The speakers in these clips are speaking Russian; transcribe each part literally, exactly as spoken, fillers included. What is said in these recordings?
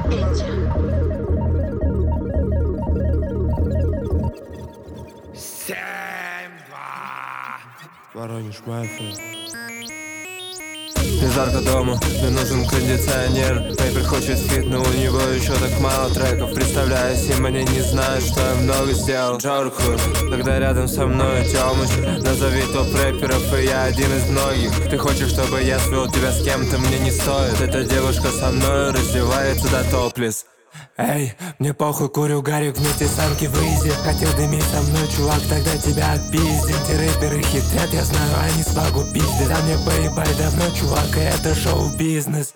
Воронеж мафия. Мне жарко дома, мне нужен кондиционер. Рэпер хочет фит, но у него еще так мало треков. Представляю, Симони не знает, что я много сделал. Жарко, когда рядом со мной Тёмыч. Назови топ рэперов, и я один из многих. Ты хочешь, чтобы я свел тебя с кем-то, мне не стоит. Эта девушка со мной раздевается до топлес. Эй, мне похуй, курю гарик вместе с Анки в Изи. Хотел дымить со мной, чувак, тогда тебя отпиздим. Те рэперы хитрят, я знаю, они свагу пиздят. А мне поебать давно, чувак, и это шоу-бизнес.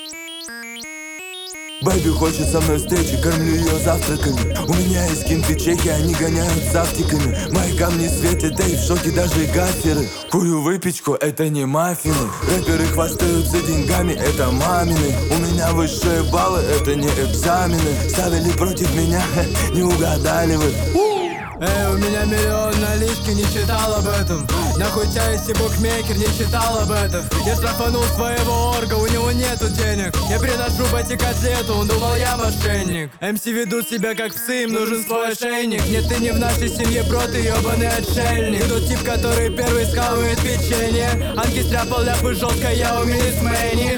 Бэби хочет со мной встречи, кормлю ее завтраками. У меня есть кинты чеки, они гоняют с автиками. Мои камни светят, эй, в шоке даже гаферы. Курю выпечку, это не маффины. Рэперы хвастаются деньгами, это мамины. У меня высшие баллы, это не экзамены. Ставили против меня, не угадали вы. Эй, у меня миллион налички, не читал об этом. Нахуй тебя, если букмекер не читал об этом. Я штрафанул своего орга, у него нету денег. Я приношу бати котлету, он думал я мошенник. эм си ведут себя как псы, им нужен свой ошейник. Нет, ты не в нашей семье, бро, ты ебаный отшельник. Ты тот тип, который первый схавает печенье. Анки стряпал ляпы жестко, я умею с Мэнни.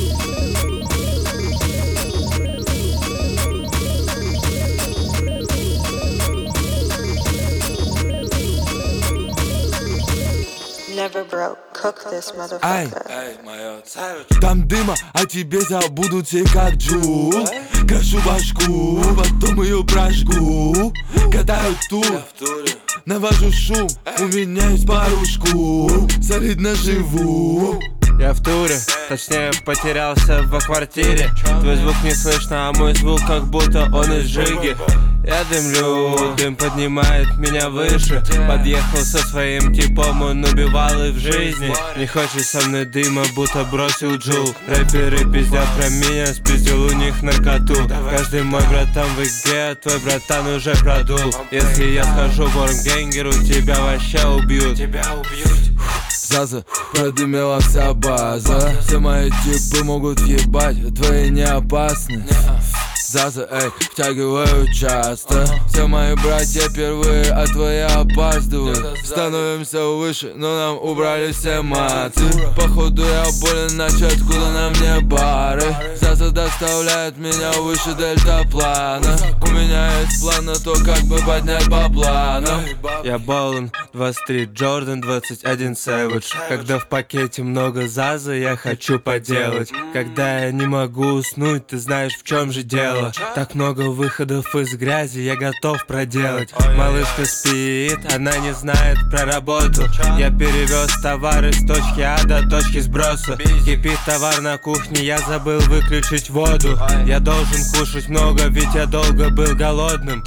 Never broke, cook this motherfucker. Ай, там дыма, а тебе забудут все как джу. Крашу башку, потом ее прожгу. Катаю тур, навожу шум. У меня есть парушку, солидно живу. Я в туре, точнее потерялся во квартире. Твой звук не слышно, а мой звук как будто он из Жиги. Я дымлю, дым поднимает меня выше. Подъехал со своим типом, он убивал и в жизни. Не хочет со мной дыма, будто бросил джул. Рэперы пиздят про меня, спиздил у них наркоту. Каждый мой братан в игре, твой братан уже продул. Если я схожу в Ормгенгеру, тебя вообще убьют. Тебя убьют. Заза, продымела вся база. Все мои типы могут ебать, твои не опасны. Заза, эй, втягиваю часто. Все мои братья первые, а твои опаздывают. Становимся выше, но нам убрали все маты. Походу я болен, иначе откуда на мне бары. Заза доставляет меня выше дельтаплана. У меня есть план на то, как бы поднять бабла. Я Болан, двадцать три Джордан, двадцать один Сэвидж. Когда в пакете много заза, я хочу поделать. Когда я не могу уснуть, ты знаешь, в чем же дело. Так много выходов из грязи я готов проделать. Малышка спит, она не знает про работу. Я перевез товар из точки А до точки сброса. Кипит товар на кухне, я забыл выключить воду. Я должен кушать много, ведь я долго был голодным.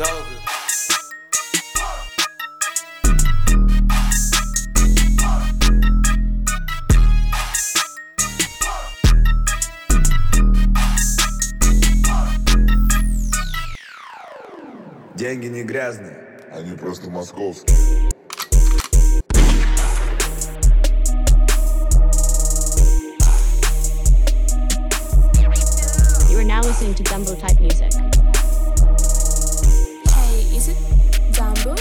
Деньги не грязные, они просто московские. You are now listening to Dumbo type music. Hey, is it Dumbo?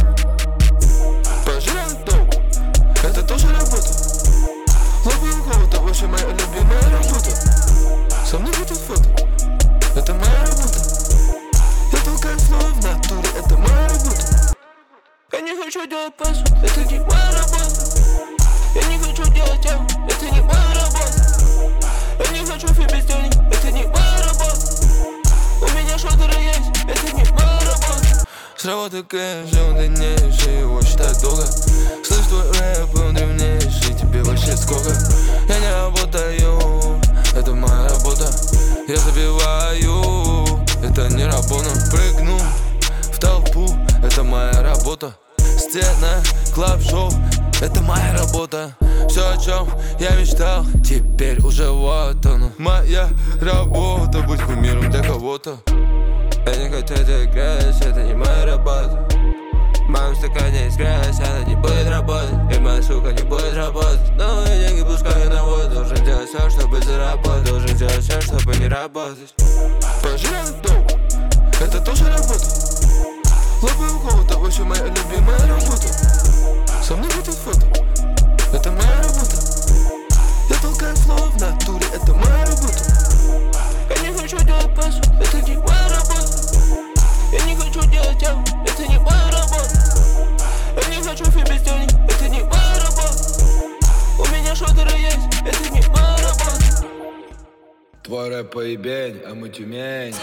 Пожрать долго, это тоже работа. Ловлю кого-то, вообще моя любимая работа. Со мной будет фото, это моя работа. Я толкаю снова в натуре, это моя работа. Я не хочу делать пассу, это не моя работа. Я не хочу делать тему, это не моя работа. Я не хочу фибис денег, это не моя работа. У меня шотеры есть, это не моя работа. С работы кэш, он длиннейший, его считать долго. Слышь, твой рэп, он древнейший, тебе вообще сколько? Я не работаю, это моя работа. Я забиваю, это не работа. Прыгну в толпу, это моя работа. Сцена, клаб-шоу, это моя работа. Все, о чем я мечтал, теперь уже вот оно. Моя работа, быть кумиром для кого-то. Я не хочу делать грязь, это не моя работа. В моем стакане есть грязь, она не будет работать. И моя сука не будет работать. Но и деньги пускаю на воду, должен делать все, чтобы заработать. Должен делать все, чтобы не работать. Пожирать дом, это тоже работа. Лобаю голову, это вообще моя любимая работа. Со мной будет фото, это моя работа. Я толкаю слово в натуре, это моя работа. Я не хочу делать пассу, это не моя работа. Я не хочу делать тему, это не моя работа. Я не хочу фильм без денег, это не моя работа. У меня шотеры есть, это не моя работа. Твой рэп поебень, а мы Тюмень.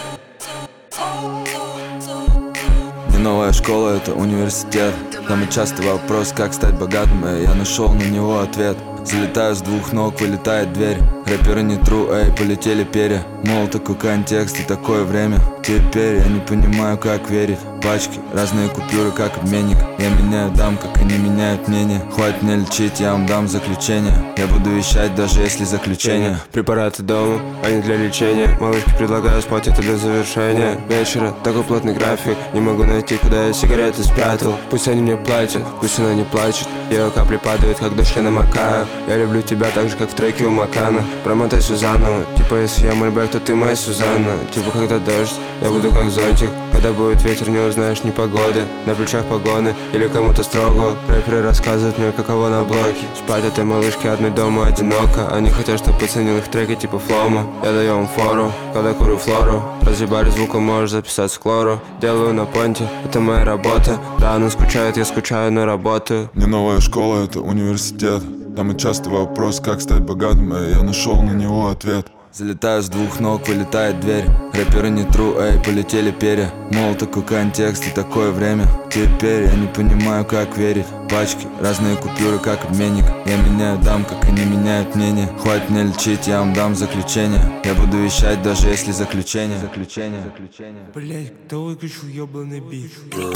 Не новая школа, это университет. Самый частый вопрос, как стать богатым, и я нашел на него ответ. Залетаю с двух ног, вылетает дверь. Рэперы не тру, эй, полетели перья. Мол, такой контекст и такое время. Теперь я не понимаю, как верить. Пачки, разные купюры, как обменник. Я меняю дам, как они меняют мнение. Хватит мне лечить, я вам дам заключение. Я буду вещать, даже если заключение. Препараты дома, а не для лечения. Малышки предлагаю спать, это для завершения вечера. Такой плотный график, не могу найти, куда я сигареты спрятал. Пусть они мне платят, пусть она не плачет. Ее капли падают, как дождь я намокаю. Я люблю тебя так же, как в треке у Макана. Промотай Сюзанну, типа если я Мальбек, то ты моя Сюзанна. Типа когда дождь, я буду как зонтик. Когда будет ветер, не узнаешь ни погоды. На плечах погоны или кому-то строго. Рэперы рассказывают мне, каково на блоке. Спать этой малышке одной дома одиноко. Они хотят, чтоб оценил их треки типа Флома. Я даю им фору, когда курю флору. Разъебали звуком, можешь записать склору. Делаю на понте, это моя работа. Да, она скучает, я скучаю, но работаю. Не новая школа, это университет. Самый частый вопрос, как стать богатым, и я нашел на него ответ. Залетаю с двух ног, вылетает дверь. Рэперы не тру, эй, полетели перья. Мол, такой контекст и такое время. Теперь я не понимаю, как верить. Пачки, разные купюры, как обменник. Я меняю дам, как они меняют мнение. Хватит мне лечить, я вам дам заключение. Я буду вещать, даже если заключение. Заключение, заключение. Блять, кто выключил ебаный бит?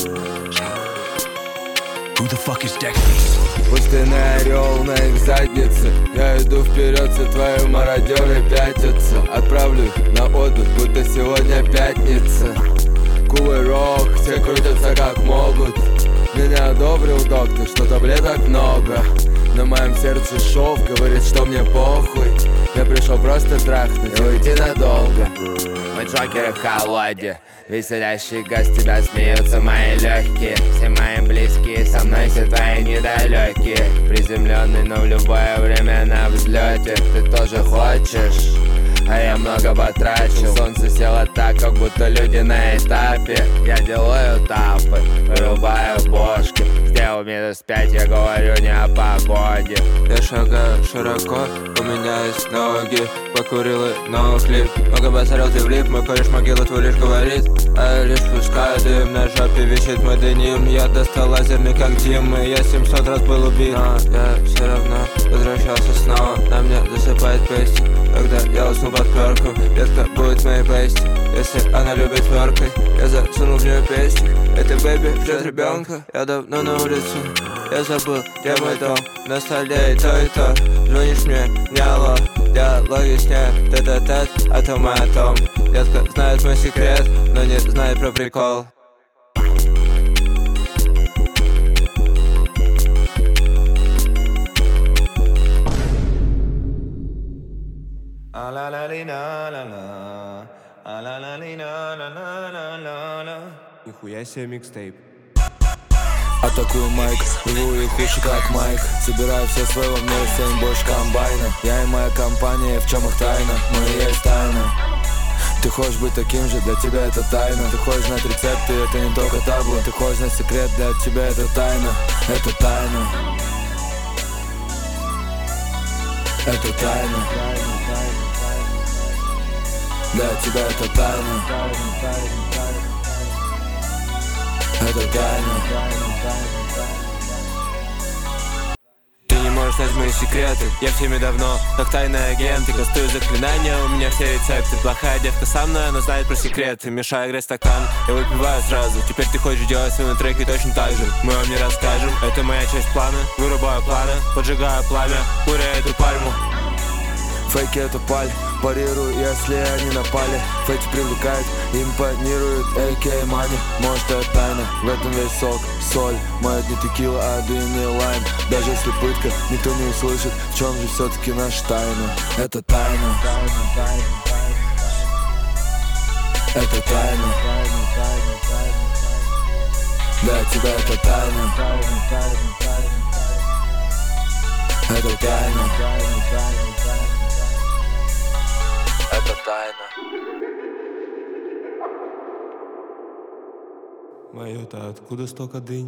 Who the fuck is Dexys? Пустынный орел на их заднице. Я иду вперед, все твои мародеры пятятся. Отправлю на отдых, будто сегодня пятница. Кувырок, все крутятся как могут. Меня одобрил доктор, что таблеток много. На моем сердце шов, говорит, что мне похуй. Я пришел просто трахнуть и уйти надолго. Мы джокеры в колоде. Веселящий газ, тебя смеются мои легкие. Все мои близкие, со мной все твои недалекие. Приземленный, но в любое время на взлете. Ты тоже хочешь? А я много потрачу. Солнце село так, как будто люди на этапе. Я делаю тапы, вырубаю бошки. Сделал минус пять, я говорю не о погоде. Я шагаю широко, у меня есть ноги. Покурил и ноуслип. Много посорил ты влип, мой кореш могила твой лишь говорит. А я лишь пускаю дым, на жопе висит мой деним. Я достал лазерный как Дим, и я семьсот раз был убит. Но я все равно возвращался снова. На мне засыпает песня, когда я усну под перку. Детка будет в моей песте, если она любит феркой. Я засунул в нее песню, это бэби ждет ребенка. Я давно на улице, я забыл, где мой дом. На столе и то и то, звонишь мне, не алло. Диалоги с ней, тет-а-тет, а то мы о том. Детка знает мой секрет, но не знает про прикол. Нихуя себе микстейп. Атакую майк, рву их уши как майк. Собираю все своего мира, семь больше комбайна. Я и моя компания, в чем их тайна? Мы и есть тайна. Ты хочешь быть таким же, для тебя это тайна. Ты хочешь знать рецепты, это не только табло. Ты хочешь знать секрет, для тебя это тайна. Это тайна. Это тайна. Для тебя это тайна. Это тайна. Ты не можешь знать мои секреты, я в теме давно, как тайный агент. И кастую заклинания, у меня все рецепты. Плохая девка со мной, она знает про секреты. Мешаю грязь стакан, я выпиваю сразу. Теперь ты хочешь делать свои треки точно так же. Мы вам не расскажем, это моя часть плана. Вырубаю планы, поджигаю пламя, куря эту пальму. Фейки это паль, парирую, если они напали. Фейти привлекает, импонирует, эй кей money. Может это тайна, в этом весь сок, соль. Моя не текила, а дуини лайм. Даже если пытка, никто не услышит, в чем же все-таки наша тайна. Это тайна. Это тайна. Для тебя это тайна. Это тайна. Это тайна. Мое-то откуда столько дынь?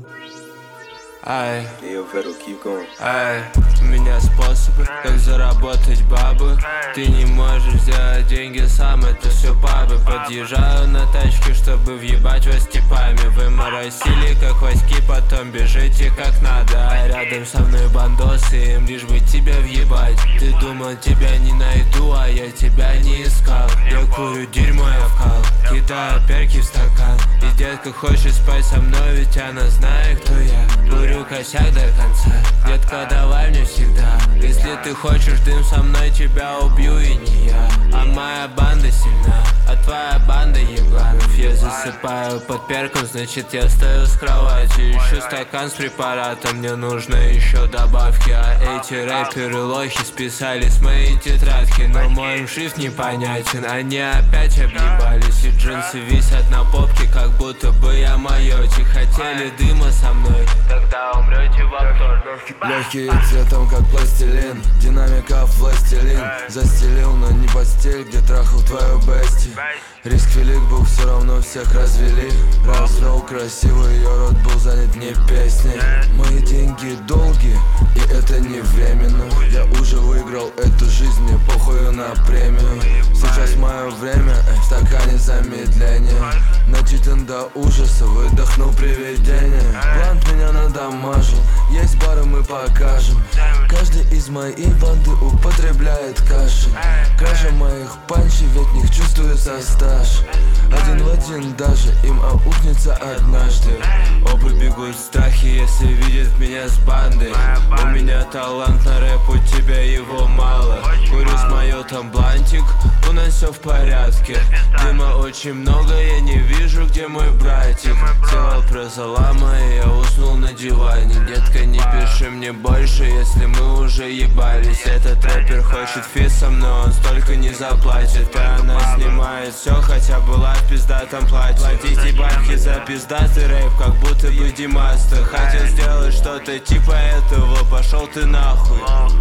Ай, Yo, Federal, keep going. ай, у меня способы, как заработать бабы. Ты не можешь сделать деньги сам, это все бабы. Подъезжаю на тачке, чтобы въебать вас типами. Вы моросили, как васьки, потом бежите как надо. А рядом со мной бандосы, им лишь бы тебя въебать. Ты думал, тебя не найду, а я тебя не искал. Я курю дерьмо, я вкал, кидаю перки в стакан. И детка хочет спать со мной, ведь она знает, кто я. Курю косяк до конца, детка, давай мне всегда. Если ты хочешь дым со мной, тебя убью и не я. А моя банда сильна, а твоя банда ебланов. Я засыпаю под перком, значит я стою с кровати. Ищу стакан с препаратом, мне нужно еще добавки. А эти рэперы лохи списали с моей тетрадки. Но мой шрифт непонятен, они опять объебались. И джинсы висят на попке, как будто бы я майоти. Хотели дыма со мной, тогда умрете во вторник. Легкие цветом, как пластилин, динамиков властелин. Застелил, но не постель, где трахал твою бести. Риск велик был, все равно всех развели. Развел красиво, ее рот был занят не песней. Мои деньги долгие, и это не временно. Я уже выиграл эту жизнь, мне похую на премию. Сейчас мое время, эй, в стакане замедление. Начитан до ужаса, выдохнул привидение. Блант меня надамажил, есть бары, мы покажем. Каждый из моей банды употребляет каши. Кража моих панчей, ведь в них чувствуется стаж. Один в один даже им аукнется однажды. Оба бегут в страхе, если видят меня с бандой. У меня талант на рэп, у тебя его мало. Курю с майотом блантик, у нас все в порядке. Дыма очень много, я не вижу, где мой братик. Делал пресса лама, и я уснул на диване. Детка, не пиши мне больше, если мы уже ебались. Этот рэпер хочет фит со мной, он столько не заплатит. И она снимает все, хотя была в пиздатом платье. Платите бабки за пиздатый рэп, как будто бы Димас. Ты хотел сделать что-то типа этого, пошел ты нахуй.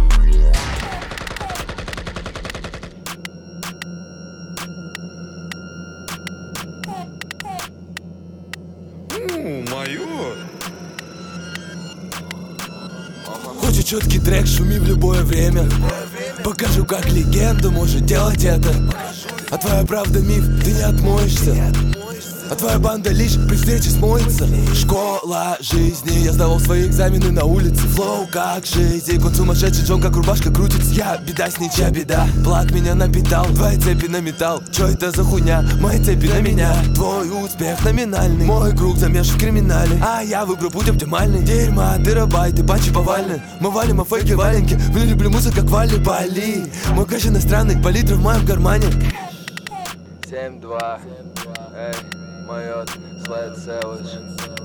Хочет четкий трек, шуми в любое время. Покажу, как легенда может делать это. А твоя правда миф, ты не отмоешься. А твоя банда лишь при встрече смоется. Школа жизни, я сдавал свои экзамены на улице. Флоу как жизнь, кот сумасшедший, Джон как рубашка крутится. Я беда, с ничья беда, плат меня напитал. Твои цепи на металл, чё это за хуйня? Мои цепи на меня, твой успех номинальный. Мой круг замешан в криминале, а я выбрал путь оптимальный. Дерьма, терабайты, панчи повальны. Мы валим, а фейки валенки. В не люблю музыку, как вали Бали. Мой кэш иностранный, палитра в моем кармане. семь два, эй, майот, слайд сэвэдж.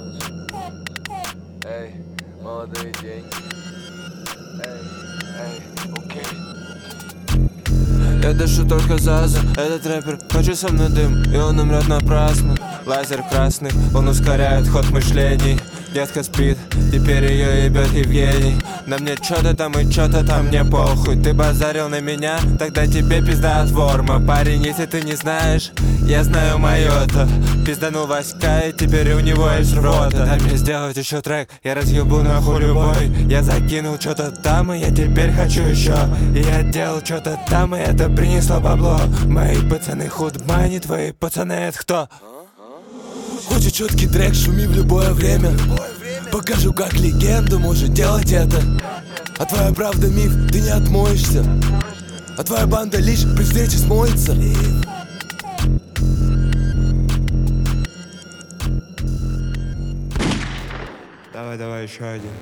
Эй, молодые деньги. Эй, эй, окей. Я дышу только Заза, этот рэпер хочет со мной дым, и он умрет напрасно. Лазер красный, он ускоряет ход мышлений. Детка спит, теперь ее ебет Евгений. На мне чё-то там и чё-то там, мне похуй. Ты базарил на меня, тогда тебе пизда от ворма. Парень, если ты не знаешь, я знаю моё-то. Пизданул Васька, и теперь у него есть рвота. Дай мне сделать еще трек, я разъебу нахуй любой. Я закинул чё-то там, и я теперь хочу еще. И я делал чё-то там, и это принесло бабло. Мои пацаны худмани, твои пацаны это кто? Хочет четкий трек, шуми в любое время. Покажу, как легенда может делать это. А твоя правда миф, ты не отмоешься. А твоя банда лишь при встрече смоется. Давай, давай, еще один.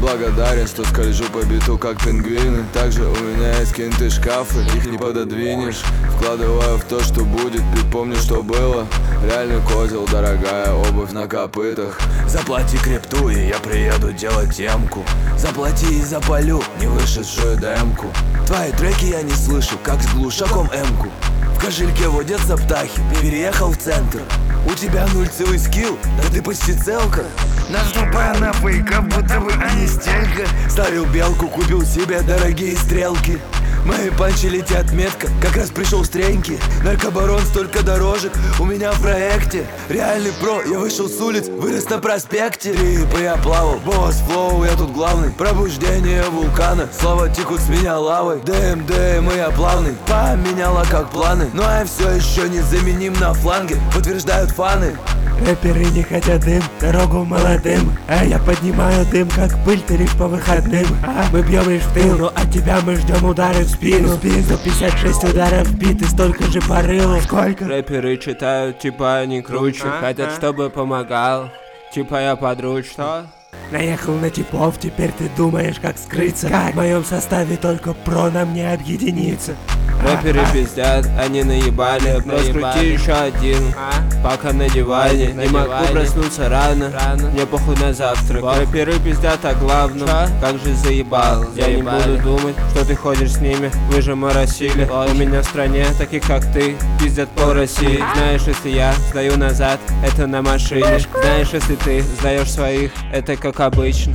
благодарен, что скольжу по биту, как пингвины. Также у меня есть кинты шкафы, их не пододвинешь. Вкладываю в то, что будет, ты помнишь, что было. Реальный козел, дорогая обувь на копытах. Заплати крипту, и я приеду делать темку. Заплати и запалю не вышедшую демку. Твои треки я не слышу, как с глушаком эмку. В кошельке водятся птахи, переехал в центр. У тебя нульцевый скилл, да ты почти целка. Наступая на фейк, как будто бы они стелька. Ставил белку, купил себе дорогие стрелки. Мои панчи летят метко, как раз пришел с треньки. Наркобарон столько дорожек у меня в проекте. Реальный про, я вышел с улиц, вырос на проспекте. Трипы я плавал, босс флоу, я тут главный. Пробуждение вулкана, слова текут с меня лавой. ДМ, ДМ, я плавный, поменяла как планы. Но я все еще незаменим на фланге, подтверждают фаны. Рэперы не хотят дым, дорогу молодым. А я поднимаю дым, как пыль, ты лишь по выходным. А мы бьем лишь в тыл, ну от тебя мы ждем удары в спину. сто пятьдесят шесть ударов в бит и столько же по рылу. Сколько? Рэперы читают, типа они круче. Хотят, чтобы помогал, типа я подручно. Наехал на типов, теперь ты думаешь, как скрыться. Как в моем составе только про нам не объединиться. Рэперы пиздят, они наебали. Раскрути еще один, пока на диване. Не могу проснуться рано, мне похуй на завтрак. Рэперы пиздят о главном, как же заебал. Я не буду думать, что ты ходишь с ними. Вы же моросили. У меня в стране таких как ты пиздят по России. Знаешь, если я сдаю назад, это на машине. Знаешь, если ты сдаешь своих, это как обычно.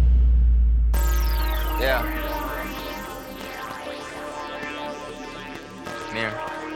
Yeah. Мир.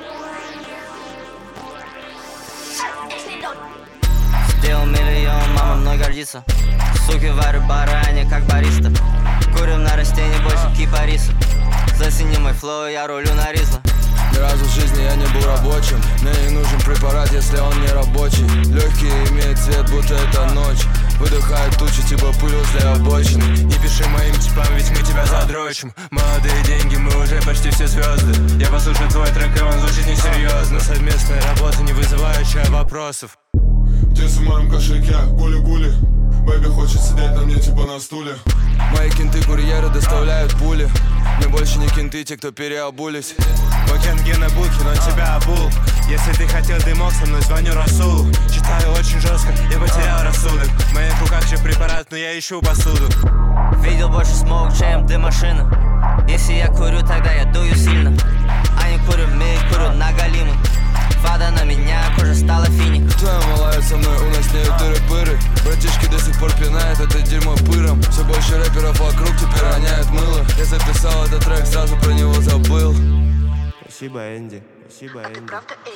Сделал миллион, мама мной гордится. Суки варю бары, а не как бариста. Курим на растении больше кипариса. Зацени мой флоу, я рулю на ризло. Ни разу в жизни я не был рабочим. Мне не нужен препарат, если он не рабочий. Легкий имеет цвет, будто это ночь. Выдыхает тучи, типа пыль возле обочины. Не пиши моим типам, ведь мы тебя задрочим. Молодые деньги, мы уже почти все звезды. Я послушаю твой трек, и он звучит несерьезно. Совместная работа, не вызывающая вопросов. Тес в моем кошельке, гули-гули. Бэби хочет сидеть на мне типа на стуле. Мои кенты-курьеры доставляют пули. Мне больше не кенты, те, кто переобулись. Бэкэнги на булке, но тебя обул. Если ты хотел дымок, со мной звоню Расулу. Читаю очень жестко, я потерял рассудок. В моих руках же препарат, но я ищу посуду. Видел больше смог, чем ты машина. Если я курю, тогда я дую сильно. А не курю в миг, курю на галимы. Вода на меня, кожа стала финик. Твоя малая со мной, у нас не тыры-пыры. Братишки до сих пор пинают это дерьмо пыром. Все больше рэперов вокруг теперь роняют мыло. Я записал этот трек, сразу про него забыл. Спасибо, Энди. Спасибо, Энди.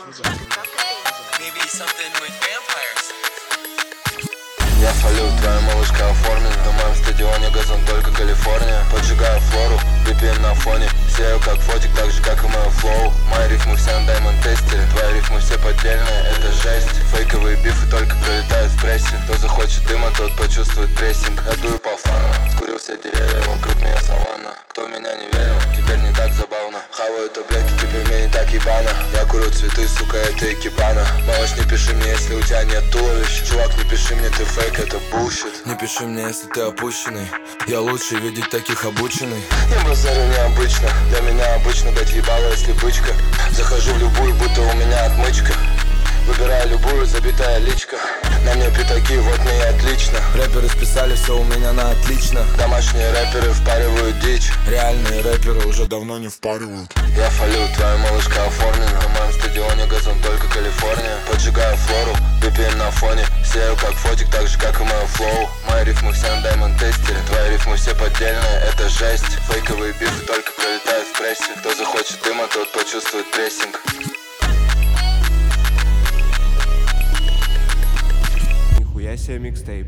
Я фалю, твоя малышка оформлена. На моем стадионе газон только Калифорния. Поджигаю флору, би пи эм на фоне. Сею как фотик, так же как и мой флоу. Мои рифмы все на Diamond тестере. Твои рифмы все поддельные, это жесть. Фейковые бифы только пролетают в прессе. Кто захочет дыма, тот почувствует прессинг. Я дую по фану, скурил все деревья. Вокруг меня саванна. Кто в меня не верил, теперь не так забавно. Хаваю таблетки, теперь мне не так ебано. Я курю цветы, сука, это экипана. Малыш, не пиши мне, если у тебя нет туловища. Чувак, не пиши мне, ты фейк, это bullshit. Не пиши мне, если ты опущенный. Я лучше видеть таких обученный. Я базарю необычно. Для меня обычно дать ебало, если бычка. Захожу в любую, будто у меня отмычка. Выбираю любую, забитая личка. На мне пятаки, вот мне и отлично. Рэперы списали все у меня на отлично. Домашние рэперы впаривают дичь. Реальные рэперы уже давно не впаривают. Я фалю, твоя малышка оформлена. На моем стадионе газон только Калифорния. Поджигаю флору, би пи эм на фоне. Сею как фотик, так же как и мой флоу. Мои рифмы все на Diamond тестере. Твои рифмы все поддельные, это жесть. Фейковые бифы только пролетают в прессе. Кто захочет дыма, тот почувствует прессинг. Нихуя себе микстейп.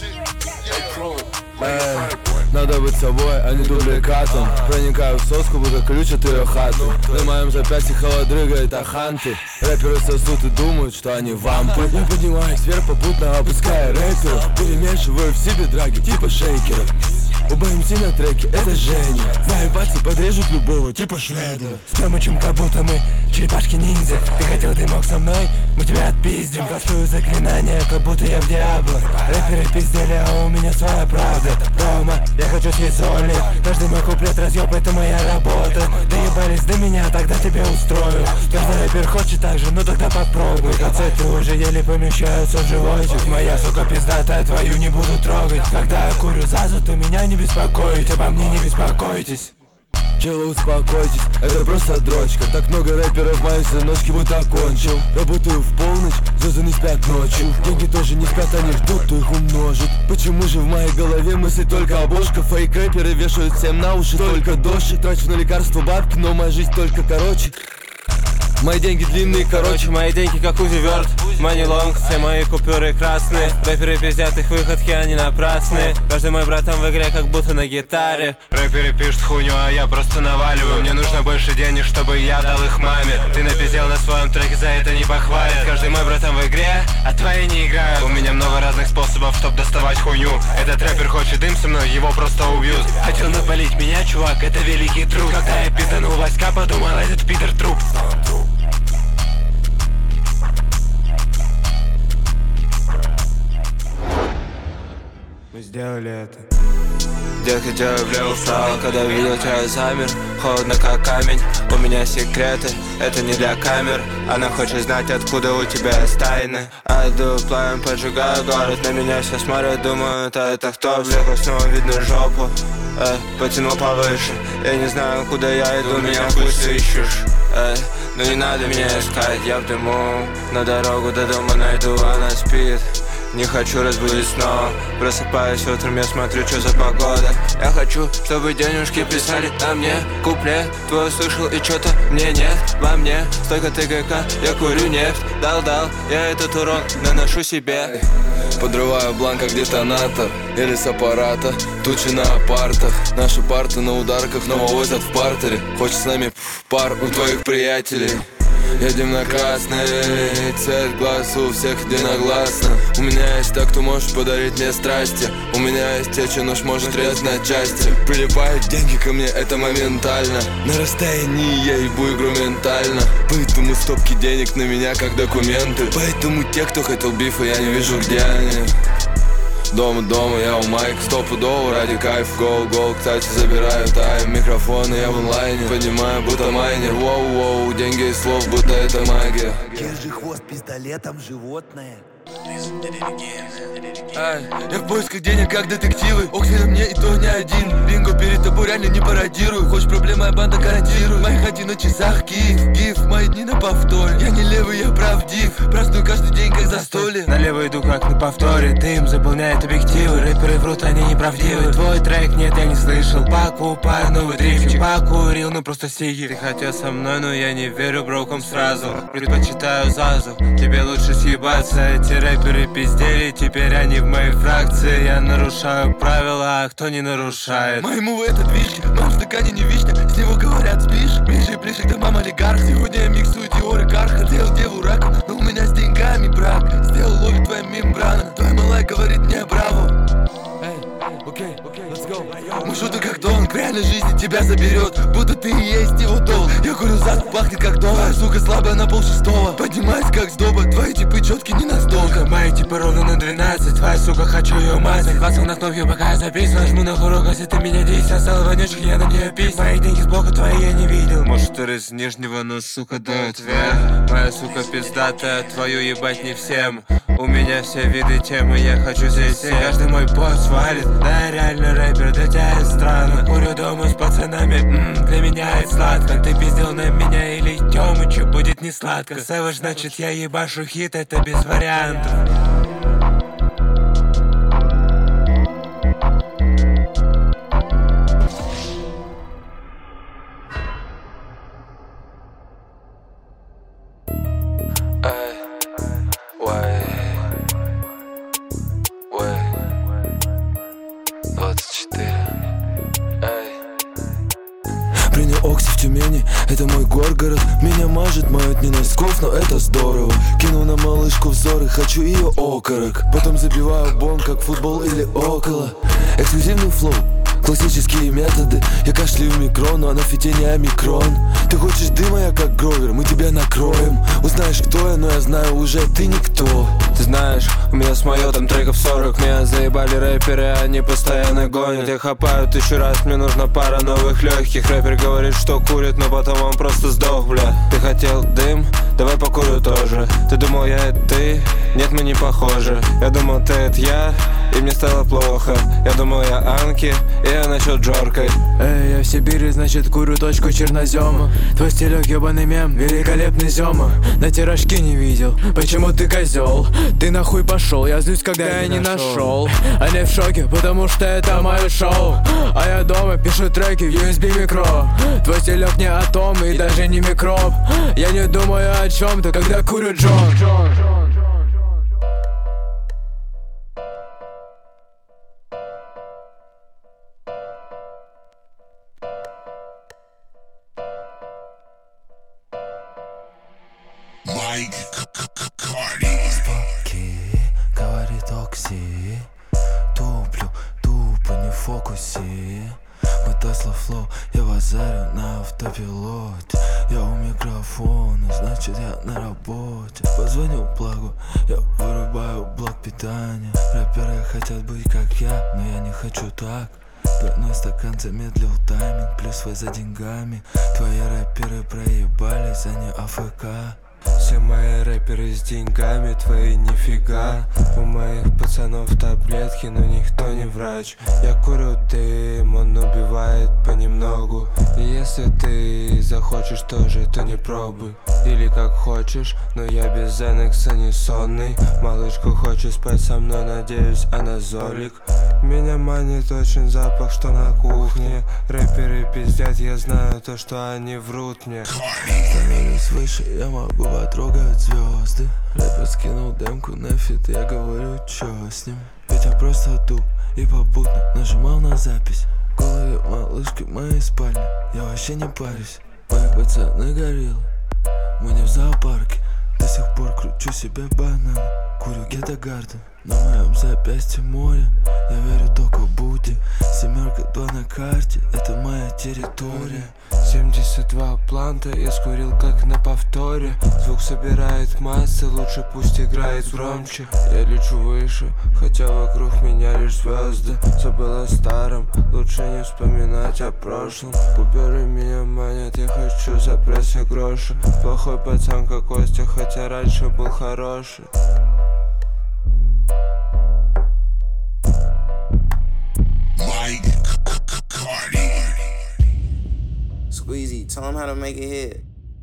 Эй, надо быть собой, а не дубликатом. Проникаю в соску, будто ключ от ее хаты. На моем запястье холодрыга, это ханты. Рэперы сосут и думают, что они вампы. Я поднимаюсь вверх, попутно опуская рэперов. Перемешиваю в себе драги, типа шейкеров. Оба эм си на треке, это Женя. Мои пальцы подрежут любого, типа шведа. Стёмычем, как будто мы черепашки-ниндзя. Ты хотел, ты мог со мной, мы тебя отпиздим. Кастую заклинания, как будто я в Диабло. Рэперы пиздели, а у меня своя правда. Рома, я хочу съесть сольник. Каждый мой куплет разъёб, это моя работа. Доебались до меня, тогда тебя устрою. Каждый рэпер хочет так же, ну тогда попробуй. Концерты уже еле помещаются в животик. Моя сука пиздатая, твою не буду трогать. Когда я курю зазу, то меня не беспокоить. Обо мне не беспокойтесь. Челы, успокойтесь, это просто дрочка. Так много рэперов мои сыночки будто окончил. Работаю в полночь, звезды не спят ночью. Деньги тоже не спят, они ждут, кто их умножит. Почему же в моей голове мысли только обложка? Фейк-рэперы вешают всем на уши только дождь. Трачу на лекарства бабки, но моя жизнь только короче. Мои деньги длинные, короче, мои деньги как Узи Верт. Money long, все мои купюры красные. Рэперы пиздят, их выходки, они напрасные. Каждый мой братан в игре, как будто на гитаре. Рэперы пишут хуйню, а я просто наваливаю. Мне нужно больше денег, чтобы я дал их маме. Ты напиздел на своем треке, за это не похвалят. Каждый мой братан в игре, а твои не играют. У меня много разных способов, чтоб доставать хуйню. Этот рэпер хочет дым со мной, его просто убьют. Хотел напалить меня, чувак, это великий труд. Когда я пизданул Васька, подумал, этот пидор труп. Мы сделали это. Детка, тебя влево вправо, когда видел тебя замер. Холодно как камень, у меня секреты, это не для камер. Она хочет знать, откуда у тебя тайны. Айду пламя, поджигаю город, на меня все смотрят, думают, а это кто? Влеку, снова видно жопу, э, потянул повыше. Я не знаю, куда я иду, меня пусть ищешь, э, но не надо меня искать, я в дыму. На дорогу до дома найду, она спит. Не хочу разбудить снова. Просыпаюсь утром, я смотрю, что за погода. Я хочу, чтобы денежки писали на мне. Куплет твой услышал и что-то мне нет. Во мне столько ТГК, я курю нефть. Дал-дал, я этот урон наношу себе. Подрываю бланк как детонатор или с аппарата. Тучи на апартах, наши парты на ударках, но возят в партере. Хочешь с нами пар у твоих приятелей? Едем на красный, цвет глаз у всех единогласно. У меня есть так, кто может подарить мне страсти. У меня есть те, чей нож может резать на части. Прилипают деньги ко мне, это моментально. На расстоянии я ебу игру ментально. Поэтому стопки денег на меня как документы. Поэтому те, кто хотел бифа, я не вижу, где они. Дома, дома, я у Майк, стопудово ради кайф, гол, гол. Кстати, забираю тайм, микрофоны, я в онлайне. Поднимаю, будто майнер, воу-воу. Деньги из слов, будто это магия. Держи хвост пистолетом, животное. Ай, я в поисках денег, как детективы. Окси на мне и то не один. Ринго перед тобой реально не пародирую. Хочешь проблемы, я банда гарантирую. Мои ходи на часах, гиф, гиф. Мои дни на повторе. Я не левый, я правдив. Праздную каждый день, как застолье. Налево иду, как на повторе. Дым заполняет объективы. Рэперы врут, они неправдивы. Твой трек нет, я не слышал. Покупаю новый дрифчик. Покурил, ну просто сиги. Ты хотел со мной, но я не верю броком сразу. Предпочитаю зазу, тебе лучше съебаться. Эти рэперы пиздели, теперь они в моей фракции. Я нарушаю правила, а кто не нарушает? Мои мувы это движ, в моем стакане не вишня. С него говорят спишь, ближе и ближе к домам олигарх. Сегодня я миксую Диор и Карх. Хотел деву рака, но у меня с деньгами брак. Сделал ловит твоя мембрана. Твоя малая говорит мне браво. Окей, окей, let's go. Мы шутим как Дон, к реальной жизни тебя заберет. Будто ты и есть его дол. Я курю зад, пахнет как дом. Твоя сука слабая на полшестого. Поднимаюсь как сдоба, твои типы четкие не настолько. Мои типы ровно на двенадцать. Твоя сука, хочу ее мазать. Клацал на кнопке, пока я записан. Нажму на курок, если ты меня десять. Остал вонючек, я на нее пись. Мои деньги сбоку, твои я не видел. Может, из нижнего, но сука дает вверх. Моя сука пиздатая, твою ебать не всем. У меня все виды темы, я хочу здесь всем. Каждый мой пост валит. Да, реально рэпер, для тебя это странно. Курю дома с пацанами, м-м, для меня это сладко. Ты пиздил на меня или Тёмычу, будет не сладко. Сэвэдж, значит я ебашу хит, это без вариантов. Принял Окси в Тюмени, это мой горгород. Меня мажет, моют не носков, но это здорово. Кинул на малышку взоры, хочу ее окорок. Потом забиваю бон, как футбол или около. Эксклюзивный флоу, классические методы. Я кашляю в микро, но она в фите не омикрон. Ты хочешь дыма, я как Гровер, мы тебя накроем. Узнаешь, кто я, но я знаю уже, ты никто. Ты знаешь, у меня с там треков сорок. Меня заебали рэперы, они постоянно гонят. Я хапаю тысячу раз, мне нужна пара новых легких. Рэпер говорит, что курит, но потом он просто сдох, бля. Ты хотел дым? Давай покурю тоже. Ты думал, я это ты? Нет, мы не похожи. Я думал, ты это я, и мне стало плохо. Я думал, я Анки, и я начал джоркой. Эй, я в Сибири, значит курю точку чернозема. Твой стилек ебаный мем, великолепный зема. На тиражке не видел, почему ты козел? Ты нахуй пошел, я злюсь, когда я не нашел. Они в шоке, потому что это мое шоу. А я дома пишу треки в ю эс би микро. Твой стилек не атом и даже не микроб. Я не думаю о чем-то, когда курю Джон. Майк Карди. Споки, говорит Окси. Туплю, тупо не в фокусе. Мы Тесла Флоу, я базарю на автопилоте. Я у микрофона, значит я на работе. Позвонил Плагу, я вырубаю блок питания. Рэперы хотят быть как я, но я не хочу так. Двойной стакан замедлил тайминг, плюс вы за деньгами. Твои рэперы проебались, они АФК. Все мои рэперы с деньгами, твои нифига. У моих пацанов таблетки, но никто не врач. Я курю дым, он убивает понемногу. И если ты захочешь тоже, то не пробуй. Или как хочешь, но я без Энекса не сонный. Малышка хочет спать со мной, надеюсь, она золик. Меня манит очень запах, что на кухне. Рэперы пиздят, я знаю то, что они врут мне. Становлюсь выше, я могу потрогать звезды. Рэпер скинул демку на фит, я говорю, чё с ним? Ведь я просто ду и попутно нажимал на запись. Голые малышки в моей спальне, я вообще не парюсь. Мои пацаны гориллы, мы не в зоопарке. До сих пор кручу себе банан, курю гетто-гарден. На моем запястье море, я верю только Будде. Семерка два на карте, это моя территория. Семьдесят два планта, я скурил как на повторе. Звук собирает массы, лучше пусть играет громче. Я лечу выше, хотя вокруг меня лишь звезды. Забыл о старом, лучше не вспоминать о прошлом. Пуперы меня манят, я хочу забрать все гроши. Плохой пацан как Костя, хотя раньше был хороший. Майк Карди. Squeezy, tell him how to make a hit.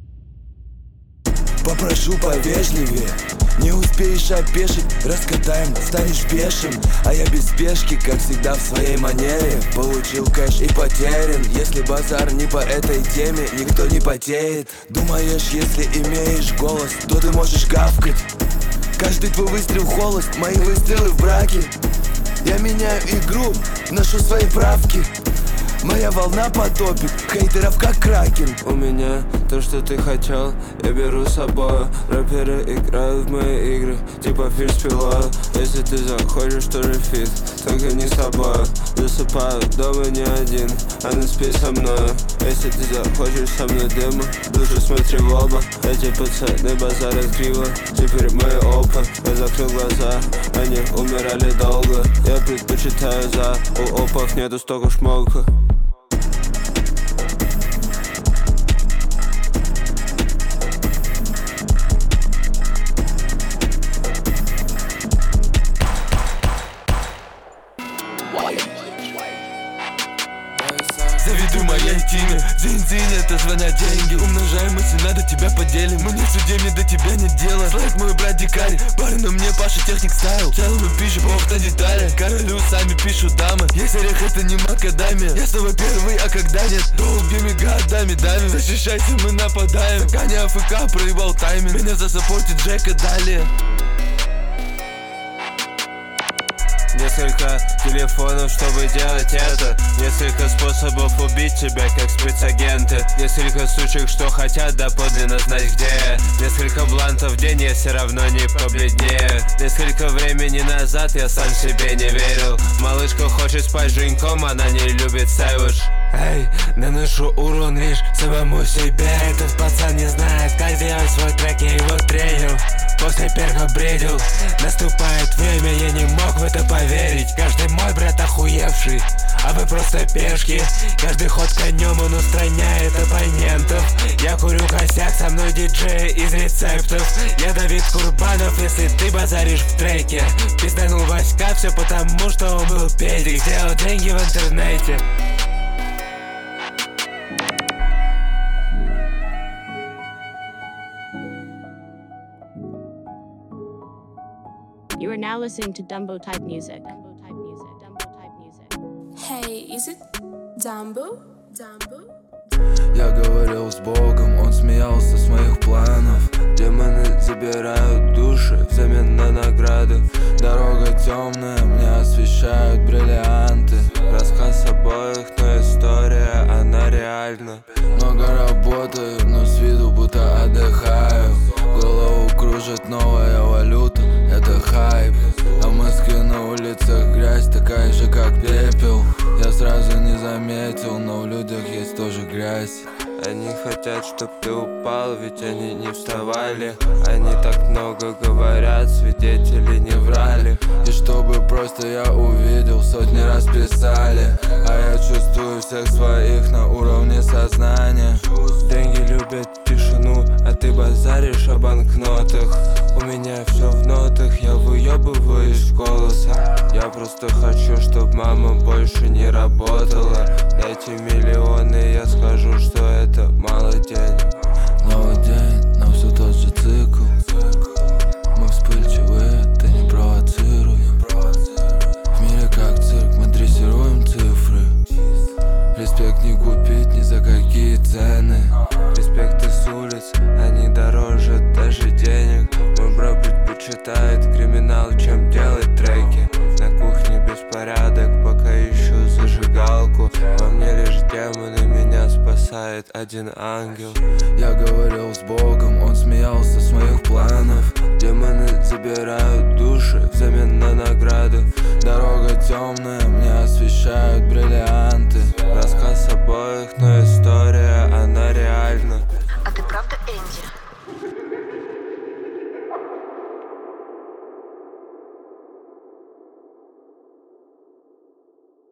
Попрошу повежливее, не успеешь опешить, раскатаем, станешь пешим. А я без спешки, как всегда в своей манере. Получил кэш и потерян. Если базар не по этой теме, никто не потеет. Думаешь, если имеешь голос, то ты можешь гавкать. Каждый твой выстрел холост, мои выстрелы в браке. Я меняю игру, вношу свои правки. Моя волна потопит хейтеров как кракен. У меня то, что ты хотел, я беру с собой. Рэперы играют в мои игры, типа фильм с пилой. Если ты захочешь, тоже фит, только не с тобой. Засыпаю дома не один, а не спи со мной. Если ты захочешь со мной дыма, лучше смотри в оба. Эти пацаны базарят криво, теперь мой опыт. Я закрыл глаза, они умирали долго. Я предпочитаю за, у опов нету столько шмока. Завидуй моей тиме, дзинь-дзинь, это звонят деньги. Умножаем мысли, надо тебя поделим. Мне судей, мне до тебя нет дела. Слайд мой брат дикарь, парень, но мне Паша техник стайл. Целую пищу, бог на детали. Королю сами пишут дамы. Есть орех, это не макадамия. Я снова первый, а когда нет, долгими годами давим. Защищайся, мы нападаем. Таня АФК, проебал тайминг. Меня засаппортит Джека далее. Несколько телефонов, чтобы делать это. Несколько способов убить тебя, как спецагенты. Несколько сучек, что хотят доподлинно знать, где я. Несколько блантов в день, я все равно не побледнее. Несколько времени назад я сам себе не верил. Малышка хочет спать с Женьком, она не любит сэвидж. Эй, наношу урон лишь самому себе. Этот пацан не знает, как делать свой трек, я его тренил. После перка бредил. Наступает время, я не мог в это поверить. Каждый мой брат охуевший, а вы просто пешки. Каждый ход конем он устраняет оппонентов. Я курю косяк, со мной диджей из рецептов. Я Давид Курбанов, если ты базаришь в треке. Пизданул Васька, все потому, что он был педик. Сделал деньги в интернете. You are now listening to Dumbo type music. Dumbo type music. Dumbo type music. Hey, is it Dumbo? Dumbo? Я говорил с Богом, он смеялся с моих планов. Демоны забирают души взамен на награды. Дорога темная, мне освещают бриллианты. Рассказ обоих, но история, она реальна. Много работаю, но с виду будто отдыхаю. Голову кружит новая валюта, это хайп. А в Москве на улицах грязь такая же, как пепел. Я сразу не заметил, но в людях есть тоже грязь. Они хотят, чтоб ты упал, ведь они не вставали. Они так много говорят, свидетели не врали. И чтобы просто я увидел, сотни раз писали. А я чувствую всех своих на уровне сознания. Деньги любят тишину, а ты базаришь о банкнотах. У меня все в нотах, я выебываюсь голоса. Я просто хочу, чтоб мама больше не работала. Дайте миллионы, я скажу, что это мало денег. Новый день, но все тот же цикл. Мы вспыльчивые, ты не провоцируй. В мире как цирк, мы дрессируем цифры. Респект не купить ни за какие цены. Респекты с улиц, они дороже даже денег. Мой бро предпочитает криминал, чем делать треки. На кухне беспорядок, пока ищу зажигалку. Во мне лишь демоны, меня спасает один ангел. Я говорил с Богом, он смеялся с моих планов. Демоны забирают души взамен на награды. Дорога темная, мне освещают бриллианты.